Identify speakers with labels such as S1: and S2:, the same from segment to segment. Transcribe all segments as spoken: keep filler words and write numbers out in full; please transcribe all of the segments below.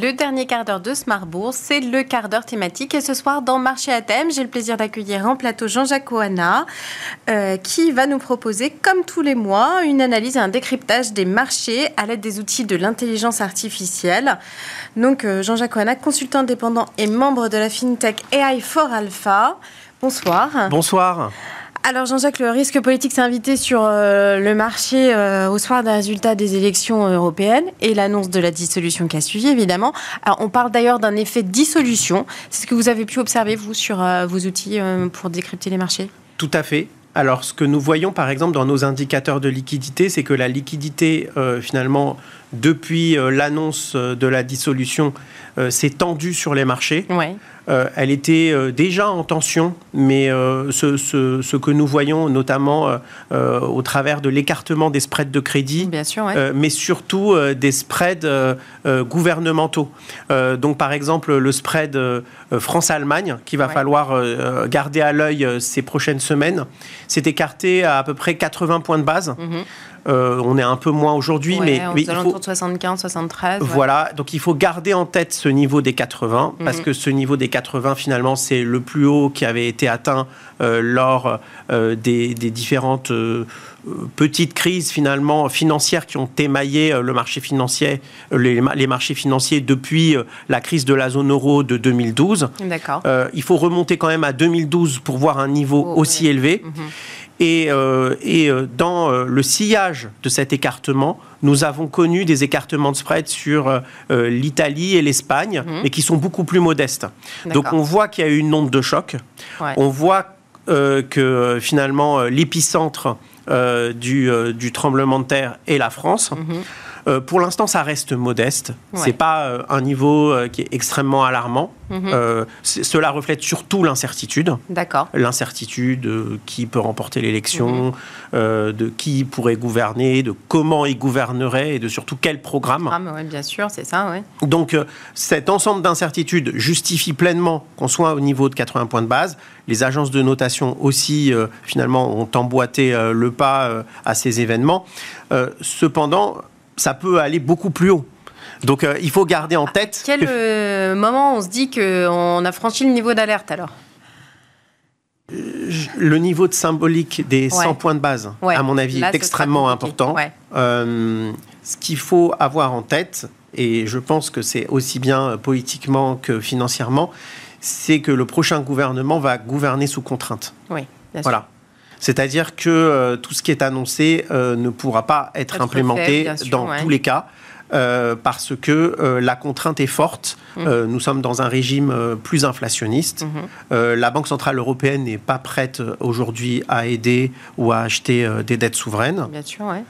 S1: le dernier quart d'heure de Smart Bourse, c'est le quart d'heure thématique. Et ce soir, dans Marché à thème, j'ai le plaisir d'accueillir en plateau Jean-Jacques Oana, euh, qui va nous proposer, comme tous les mois, une analyse et un décryptage des marchés à l'aide des outils de l'intelligence artificielle. Donc, euh, Jean-Jacques Oana, consultant indépendant et membre de la FinTech A I for Alpha. Bonsoir.
S2: Bonsoir.
S1: Alors Jean-Jacques, le risque politique s'est invité sur euh, le marché euh, au soir des résultats des élections européennes et l'annonce de la dissolution qui a suivi, évidemment. Alors on parle d'ailleurs d'un effet dissolution. C'est ce que vous avez pu observer, vous, sur euh, vos outils euh, pour décrypter les marchés ?
S2: Tout à fait. Alors, ce que nous voyons, par exemple, dans nos indicateurs de liquidité, c'est que la liquidité, euh, finalement, depuis euh, l'annonce de la dissolution, euh, s'est tendue sur les marchés.
S1: Ouais.
S2: Euh, elle était euh, déjà en tension, mais euh, ce, ce, ce que nous voyons, notamment euh, euh, au travers de l'écartement des spreads de crédit,
S1: Bien sûr, ouais.
S2: euh, mais surtout euh, des spreads euh, euh, gouvernementaux. Euh, donc, par exemple, le spread euh, France-Allemagne, qu'il va ouais. falloir euh, garder à l'œil euh, ces prochaines semaines, s'est écarté à à peu près quatre-vingts points de base. Mmh. Euh, on est un peu moins aujourd'hui,
S1: ouais,
S2: mais, mais
S1: il faut... de soixante-quinze, soixante-treize.
S2: Voilà, ouais. Donc il faut garder en tête ce niveau des quatre-vingts, mmh. parce que ce niveau des quatre-vingts, finalement, c'est le plus haut qui avait été atteint euh, lors euh, des, des différentes euh, petites crises, finalement, financières qui ont émaillé euh, le marché financier, euh, les, les marchés financiers depuis euh, la crise de la zone euro de deux mille douze.
S1: D'accord.
S2: Euh, il faut remonter quand même à deux mille douze pour voir un niveau oh, aussi ouais. élevé. Mmh. Et, euh, et dans euh, le sillage de cet écartement, nous avons connu des écartements de spread sur euh, l'Italie et l'Espagne, mmh. mais qui sont beaucoup plus modestes. D'accord. Donc on voit qu'il y a eu une onde de choc. Ouais. On voit euh, que finalement l'épicentre euh, du, euh, du tremblement de terre est la France. Mmh. Euh, pour l'instant, ça reste modeste. Ouais. C'est pas euh, un niveau euh, qui est extrêmement alarmant. Mmh. Euh, cela reflète surtout l'incertitude.
S1: D'accord.
S2: L'incertitude de qui peut remporter l'élection, mmh. euh, de qui pourrait gouverner, de comment il gouvernerait et de surtout quel programme.
S1: Ah, mais ouais, bien sûr, c'est ça, ouais.
S2: Donc, euh, cet ensemble d'incertitudes justifie pleinement qu'on soit au niveau de quatre-vingts points de base. Les agences de notation aussi, euh, finalement, ont emboîté euh, le pas euh, à ces événements. Euh, cependant, ça peut aller beaucoup plus haut. Donc, euh, il faut garder en tête...
S1: À quel que... euh, moment on se dit qu'on a franchi le niveau d'alerte, alors ?
S2: Le niveau de symbolique des cent ouais. points de base, ouais. à mon avis, Là, est extrêmement important. Ouais. Euh, ce qu'il faut avoir en tête, et je pense que c'est aussi bien politiquement que financièrement, c'est que le prochain gouvernement va gouverner sous contrainte.
S1: Oui, bien
S2: voilà. sûr. C'est-à-dire que euh, tout ce qui est annoncé euh, ne pourra pas être, être implémenté fait, sûr, dans ouais. tous les cas, euh, parce que euh, la contrainte est forte. Mmh. Euh, nous sommes dans un régime euh, plus inflationniste. Mmh. Euh, la Banque centrale européenne n'est pas prête aujourd'hui à aider ou à acheter euh, des dettes souveraines.
S1: Bien sûr, ouais.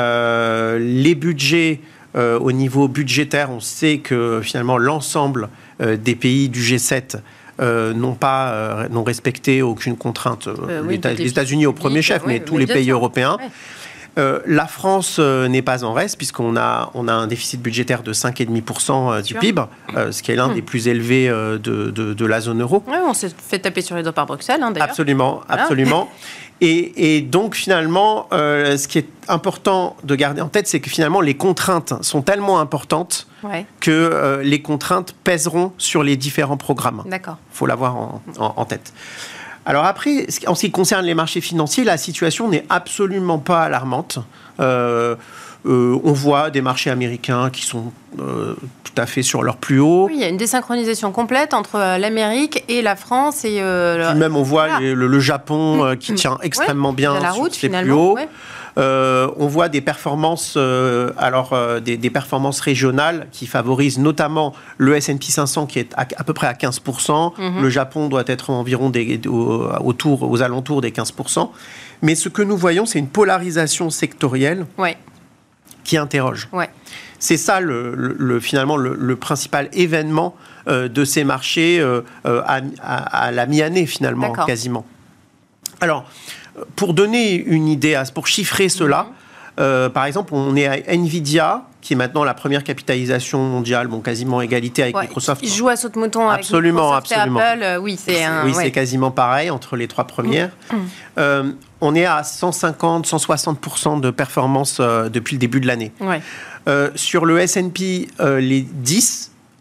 S2: Euh, les budgets, euh, au niveau budgétaire, on sait que finalement l'ensemble euh, des pays du G sept Euh, n'ont pas euh, n'ont respecté aucune contrainte. Euh, oui, les, les États-Unis au premier chef, oui, mais tous les pays sûr. européens. Ouais. Euh, la France euh, n'est pas en reste, puisqu'on a, on a un déficit budgétaire de cinq virgule cinq pour cent euh, du P I B, euh, ce qui est l'un mmh. des plus élevés euh, de, de, de la zone euro.
S1: Ouais, on s'est fait taper sur les doigts par Bruxelles, hein, d'ailleurs.
S2: Absolument, voilà. absolument. Et, et donc, finalement, euh, ce qui est important de garder en tête, c'est que finalement, les contraintes sont tellement importantes ouais. que euh, les contraintes pèseront sur les différents programmes.
S1: D'accord.
S2: Il faut l'avoir en, en, en tête. Alors après, en ce qui concerne les marchés financiers, la situation n'est absolument pas alarmante. Euh, euh, on voit des marchés américains qui sont euh, tout à fait sur leur plus haut.
S1: Oui, il y a une désynchronisation complète entre l'Amérique et la France. Et euh,
S2: Puis même, on voit voilà. les, le, le Japon euh, qui tient extrêmement ouais, bien
S1: la route,
S2: sur ses plus hauts. Ouais. Euh, on voit des performances, euh, alors euh, des, des performances régionales qui favorisent notamment le S and P cinq cents qui est à, à peu près à quinze pour cent. Mm-hmm. Le Japon doit être environ des, au, autour, aux alentours des quinze pour cent. Mais ce que nous voyons, c'est une polarisation sectorielle ouais. qui interroge. Ouais. C'est ça, le, le, le, finalement, le, le principal événement euh, de ces marchés euh, à, à, à la mi-année, finalement, D'accord. quasiment. Alors, pour donner une idée, pour chiffrer cela, mmh. euh, par exemple, on est à Nvidia, qui est maintenant la première capitalisation mondiale, bon, quasiment égalité avec ouais, Microsoft.
S1: Ils jouent à saute-mouton avec
S2: absolument,
S1: Microsoft
S2: absolument.
S1: et Apple. Euh, oui, c'est, un,
S2: oui
S1: ouais.
S2: c'est quasiment pareil entre les trois premières. Mmh. Euh, on est à cent cinquante à cent soixante pour cent de performance euh, depuis le début de l'année. Ouais. Euh, sur le S and P, euh, les dix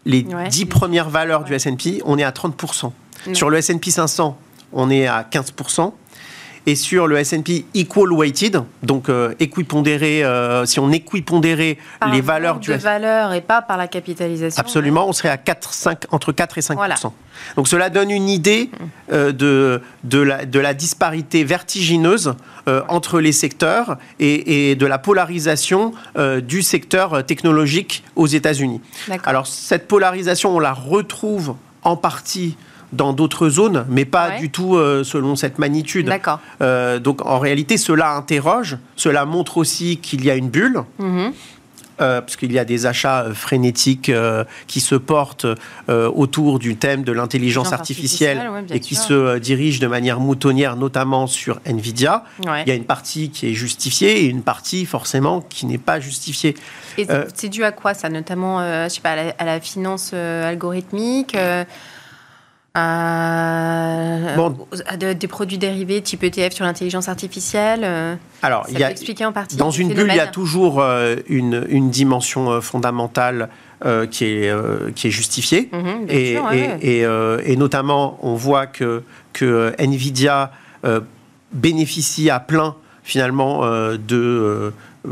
S2: les
S1: ouais.
S2: dix premières valeurs ouais. du S and P, on est à trente pour cent. Ouais. Sur le S and P cinq cents, on est à quinze pour cent. Et sur le S and P Equal Weighted, donc euh, équipondéré, euh, si on équipondérait
S1: par
S2: les valeurs
S1: du de valeur et pas par la capitalisation.
S2: Absolument, ouais. on serait à quatre, cinq, entre quatre et cinq pour cent. Voilà. Donc cela donne une idée euh, de, de, la, de la disparité vertigineuse euh, entre les secteurs et, et de la polarisation euh, du secteur technologique aux États-Unis. Alors cette polarisation, on la retrouve en partie dans d'autres zones, mais pas ouais. du tout euh, selon cette magnitude.
S1: D'accord.
S2: Euh, donc en réalité, cela interroge, cela montre aussi qu'il y a une bulle, mm-hmm. euh, parce qu'il y a des achats euh, frénétiques euh, qui se portent euh, autour du thème de l'intelligence artificielle, artificielle ouais, et qui sûr. se euh, dirigent de manière moutonnière, notamment sur Nvidia. Ouais. Il y a une partie qui est justifiée et une partie forcément qui n'est pas justifiée.
S1: Et euh, c'est dû à quoi ça, notamment euh, je sais pas, à, la, à la finance euh, algorithmique euh... Euh, bon, de, des produits dérivés type E T F sur l'intelligence artificielle. Euh,
S2: Alors,
S1: ça
S2: il y a,
S1: expliquer en partie
S2: dans une bulle, il y a toujours euh, une, une dimension euh, fondamentale euh, qui, est, euh, qui est justifiée. Mmh, et, sûr, et, ouais. et, euh, et notamment, on voit que, que Nvidia euh, bénéficie à plein, finalement, euh, de... Euh,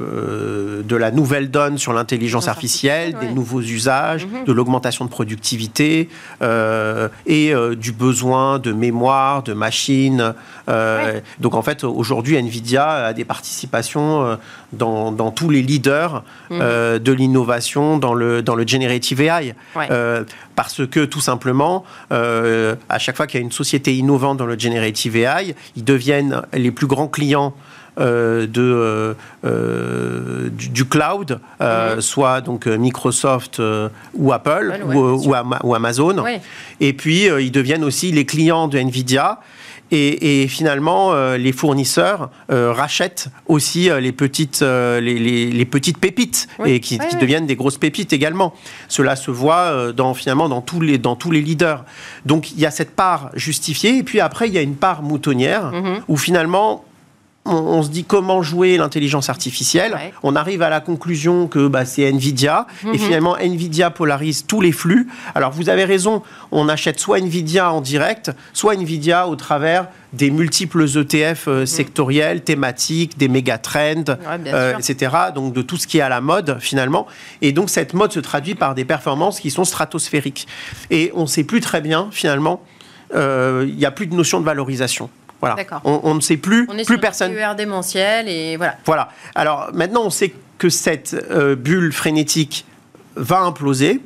S2: Euh, de la nouvelle donne sur l'intelligence artificielle, ouais. des nouveaux usages, mm-hmm. de l'augmentation de productivité euh, et euh, du besoin de mémoire, de machines. Euh, ouais. Donc en fait, aujourd'hui, Nvidia a des participations euh, dans, dans tous les leaders mm-hmm. euh, de l'innovation dans le, dans le generative A I. Ouais. Euh, parce que tout simplement, euh, à chaque fois qu'il y a une société innovante dans le generative A I, ils deviennent les plus grands clients Euh, de, euh, euh, du, du cloud, euh, mmh. soit donc Microsoft euh, ou Apple ouais, ouais, ou, ou, Ama- ou Amazon. Ouais. Et puis, euh, ils deviennent aussi les clients de Nvidia. Et, et finalement, euh, les fournisseurs euh, rachètent aussi euh, les, petites, euh, les, les, les petites pépites oui. et qui, ouais, qui ouais. deviennent des grosses pépites également. Cela se voit euh, dans, finalement dans tous, les, dans tous les leaders. Donc, il y a cette part justifiée. Et puis après, il y a une part moutonnière mmh. où finalement... On, on se dit comment jouer l'intelligence artificielle. Ouais. On arrive à la conclusion que bah, c'est Nvidia. Mm-hmm. Et finalement, Nvidia polarise tous les flux. Alors, vous avez raison, on achète soit Nvidia en direct, soit Nvidia au travers des multiples E T F euh, mm-hmm. sectoriels, thématiques, des méga-trends, ouais, euh, et cetera. Donc, de tout ce qui est à la mode, finalement. Et donc, cette mode se traduit par des performances qui sont stratosphériques. Et on ne sait plus très bien, finalement, il euh, n'y a plus de notion de valorisation. Voilà. On, on ne sait plus,
S1: on est
S2: plus
S1: sur
S2: personne.
S1: P E R démentiel et voilà.
S2: Voilà. Alors maintenant, on sait que cette euh, bulle frénétique va imploser,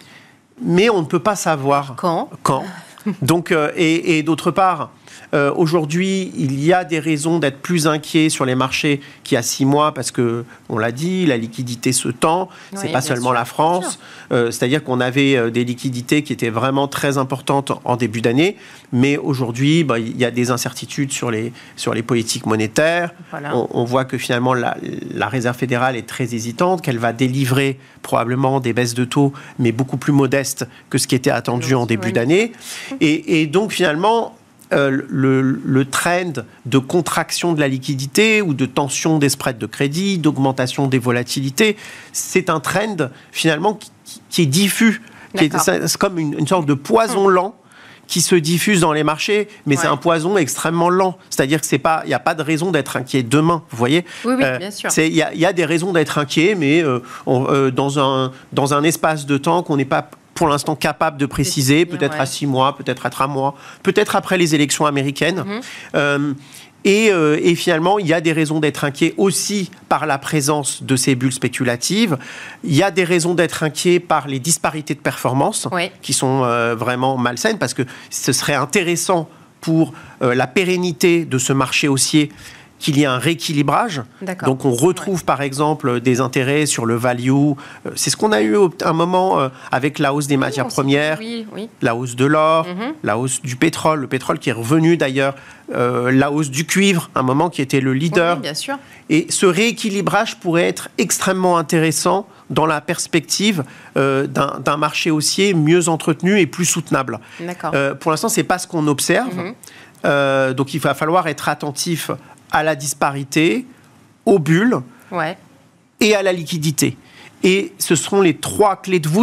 S2: mais on ne peut pas savoir
S1: quand.
S2: Quand. Donc, euh, et, et d'autre part, euh, aujourd'hui, il y a des raisons d'être plus inquiet sur les marchés qu'il y a six mois parce que, on l'a dit, la liquidité se tend. Oui, c'est pas seulement sûr, la France. Euh, c'est-à-dire qu'on avait euh, des liquidités qui étaient vraiment très importantes en début d'année, mais aujourd'hui, bah, il y a des incertitudes sur les sur les politiques monétaires. Voilà. On, on voit que finalement la, la Réserve fédérale est très hésitante, qu'elle va délivrer probablement des baisses de taux, mais beaucoup plus modestes que ce qui était attendu oui, en début oui. d'année. Et, et donc finalement. Euh, le, le trend de contraction de la liquidité ou de tension des spreads de crédit, d'augmentation des volatilités, c'est un trend finalement qui, qui est diffus. Qui est, c'est comme une, une sorte de poison mmh. lent qui se diffuse dans les marchés, mais ouais. c'est un poison extrêmement lent. C'est-à-dire que c'est pas, il n'y a pas de raison d'être inquiet demain, vous voyez.
S1: Oui, oui, euh, bien sûr.
S2: Il y, y a des raisons d'être inquiet, mais euh, on, euh, dans, un, dans un espace de temps qu'on n'est pas pour l'instant capable de préciser, peut-être ouais. à six mois, peut-être à trois mois, peut-être après les élections américaines. Mm-hmm. Euh, et, euh, et finalement, il y a des raisons d'être inquiet aussi par la présence de ces bulles spéculatives. Il y a des raisons d'être inquiet par les disparités de performance ouais. qui sont euh, vraiment malsaines, parce que ce serait intéressant pour euh, la pérennité de ce marché haussier qu'il y ait un rééquilibrage. D'accord. Donc, on retrouve, ouais. par exemple, des intérêts sur le value. C'est ce qu'on a eu à un moment euh, avec la hausse des oui, matières premières, oui, oui. la hausse de l'or, mm-hmm. la hausse du pétrole. Le pétrole qui est revenu, d'ailleurs, euh, la hausse du cuivre, un moment qui était le leader.
S1: Oui, bien sûr.
S2: Et ce rééquilibrage pourrait être extrêmement intéressant dans la perspective euh, d'un, d'un marché haussier mieux entretenu et plus soutenable. D'accord. Euh, pour l'instant, ce n'est pas ce qu'on observe. Mm-hmm. Euh, donc, il va falloir être attentif à la disparité, aux bulles ouais. et à la liquidité. Et ce seront les trois clés de voûte,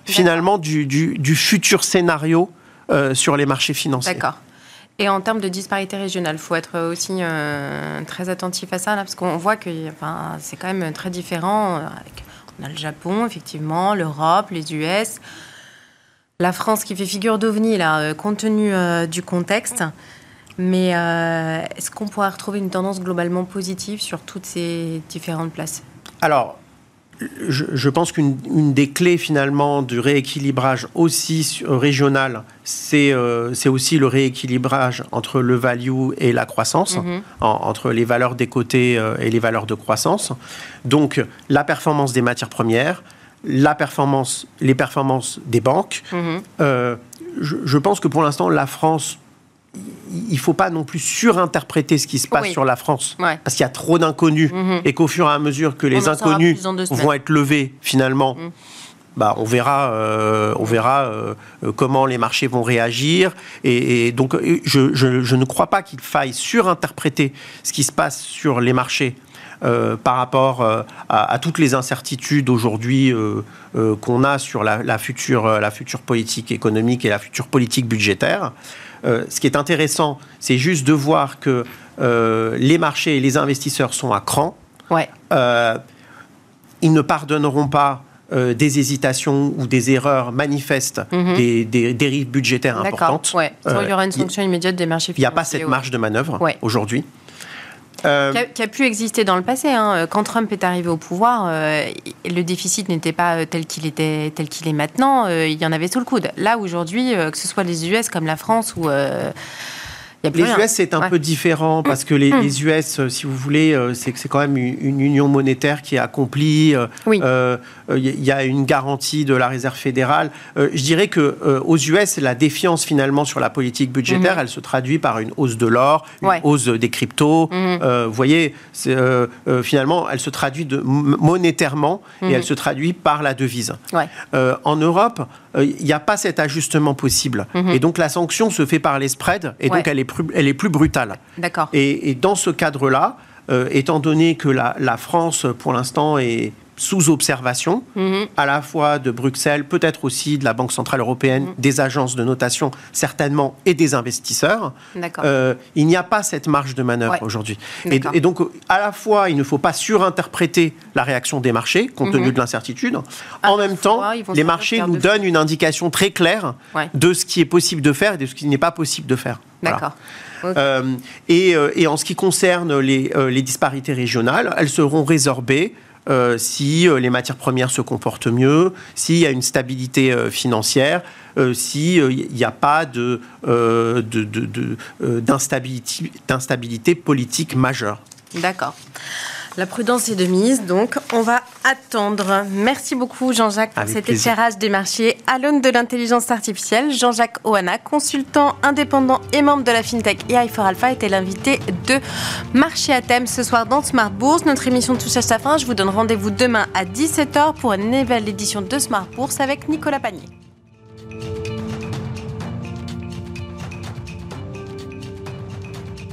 S2: finalement du, du, du futur scénario euh, sur les marchés financiers.
S1: D'accord. Et en termes de disparité régionale, il faut être aussi euh, très attentif à ça, là, parce qu'on voit que enfin, c'est quand même très différent. Avec, on a le Japon, effectivement, l'Europe, les U S, la France qui fait figure d'ovni, là, compte tenu euh, du contexte. Mais euh, est-ce qu'on pourrait retrouver une tendance globalement positive sur toutes ces différentes places ?
S2: Alors, je, je pense qu'une une des clés finalement du rééquilibrage aussi régional, c'est euh, c'est aussi le rééquilibrage entre le value et la croissance, mm-hmm. en, entre les valeurs des côtés euh, et les valeurs de croissance. Donc, la performance des matières premières, la performance, les performances des banques. Mm-hmm. Euh, je, je pense que pour l'instant, la France, il ne faut pas non plus surinterpréter ce qui se passe oui. sur la France, ouais. parce qu'il y a trop d'inconnus, mm-hmm. et qu'au fur et à mesure que les inconnus vont être levés, finalement, mm. bah, on verra, euh, on verra euh, comment les marchés vont réagir. Et, et donc, je, je, je ne crois pas qu'il faille surinterpréter ce qui se passe sur les marchés Euh, par rapport euh, à, à toutes les incertitudes aujourd'hui euh, euh, qu'on a sur la, la, future, la future politique économique et la future politique budgétaire. Euh, ce qui est intéressant, c'est juste de voir que euh, les marchés et les investisseurs sont à cran.
S1: Ouais.
S2: Euh, ils ne pardonneront pas euh, des hésitations ou des erreurs manifestes, mm-hmm. des, des dérives budgétaires
S1: D'accord.
S2: importantes.
S1: Ouais. Euh, il y aura une sanction immédiate des marchés financiers.
S2: Il n'y a pas cette marge de manœuvre ouais. aujourd'hui.
S1: Euh... Qui, a, qui a pu exister dans le passé. Hein. Quand Trump est arrivé au pouvoir, euh, le déficit n'était pas tel qu'il, était, tel qu'il est maintenant. Euh, il y en avait sous le coude. Là, aujourd'hui, euh, que ce soit les U S comme la France ou... Euh,
S2: les rien. U S, c'est un ouais. peu différent parce que les, mmh. les U S, si vous voulez, c'est, c'est quand même une, une union monétaire qui est accomplie.
S1: Oui.
S2: Euh, il y a une garantie de la Réserve fédérale. Euh, je dirais que euh, aux U S, la défiance finalement sur la politique budgétaire, mmh. elle se traduit par une hausse de l'or, une ouais. hausse des cryptos. Mmh. Euh, vous voyez, c'est, euh, euh, finalement, elle se traduit de, monétairement mmh. et elle se traduit par la devise.
S1: Ouais.
S2: Euh, en Europe, il n'y a pas cet ajustement possible. Mmh. Et donc, la sanction se fait par les spreads et ouais. donc elle est, plus, elle est plus brutale.
S1: D'accord.
S2: Et, et dans ce cadre-là, euh, étant donné que la, la France, pour l'instant, est sous observation, mmh. à la fois de Bruxelles, peut-être aussi de la Banque Centrale Européenne, mmh. des agences de notation, certainement, et des investisseurs, euh, il n'y a pas cette marge de manœuvre ouais. aujourd'hui. Et, et donc, à la fois, il ne faut pas surinterpréter la réaction des marchés, compte tenu mmh. de l'incertitude. En même temps, fois, les marchés nous donnent une indication très claire
S1: ouais.
S2: de ce qui est possible de faire et de ce qui n'est pas possible de faire.
S1: D'accord.
S2: Voilà. Okay. Euh, et, et en ce qui concerne les, euh, les disparités régionales, elles seront résorbées Euh, si euh, les matières premières se comportent mieux, s'il y a une stabilité euh, financière, euh, s'il n'y euh, a pas de, euh, de, de, de, euh, d'instabilité, d'instabilité politique majeure.
S1: D'accord. La prudence est de mise, donc on va attendre. Merci beaucoup Jean-Jacques pour Avec cet plaisir. éclairage des marchés à l'aune de l'intelligence artificielle. Jean-Jacques Oana, consultant indépendant et membre de la FinTech et i four Alpha, était l'invité de Marché à thème ce soir dans Smart Bourse. Notre émission touche à sa fin. Je vous donne rendez-vous demain à dix-sept heures pour une nouvelle édition de Smart Bourse avec Nicolas Panier.